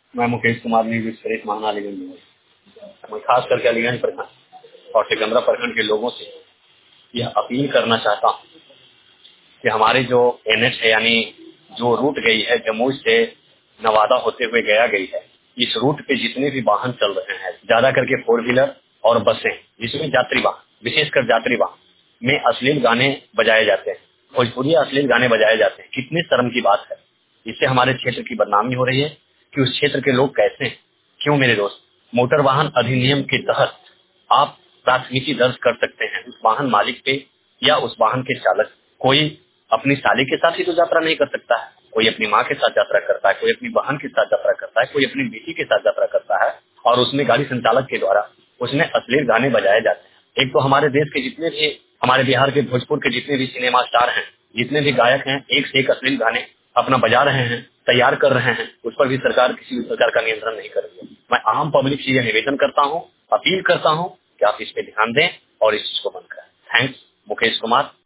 मैं Mukesh Kumar news express महान अलीगंज में। मैं खास करके अलीगंज प्रखंड और सिकंदरा प्रखंड के लोगों से यह अपील करना चाहता हूँ कि हमारे जो एनएच है, यानी जो रूट गई है जमुई से नवादा होते हुए गया गई है, इस रूट पे जितने भी वाहन चल रहे हैं, ज्यादा करके 4 व्हीलर और बसें, जिसमें यात्री वाहन, विशेषकर यात्री वाहन में अश्लील गाने बजाए जाते हैं, भोजपुरी अश्लील गाने बजाए जाते हैं। कितनी शर्म की बात है। इससे हमारे क्षेत्र की बदनामी हो रही है कि उस क्षेत्र के लोग कैसे हैं। क्यों मेरे दोस्त, मोटर वाहन अधिनियम के तहत आप प्राथमिकी दर्ज कर सकते हैं उस वाहन मालिक पे या उस वाहन के चालक। कोई अपनी साली के साथ ही तो यात्रा नहीं कर सकता है, कोई अपनी माँ के साथ यात्रा करता है, कोई अपनी बहन के साथ यात्रा करता है, कोई अपनी बेटी के साथ यात्रा करता है, और उसमें गाड़ी संचालक के द्वारा उसमें अश्लील गाने बजाए जाते हैं। एक तो हमारे देश के जितने भी, हमारे बिहार के भोजपुर के जितने भी सिनेमा स्टार हैं, जितने भी गायक हैं, एक से एक अश्लील गाने अपना बजा रहे हैं, तैयार कर रहे हैं। उस पर भी सरकार किसी भी प्रकार का नियंत्रण नहीं कर रही है। मैं आम पब्लिक से यह निवेदन करता हूँ, अपील करता हूँ कि आप इस पे ध्यान दें और इस चीज को बंद करें। थैंक्स, मुकेश कुमार।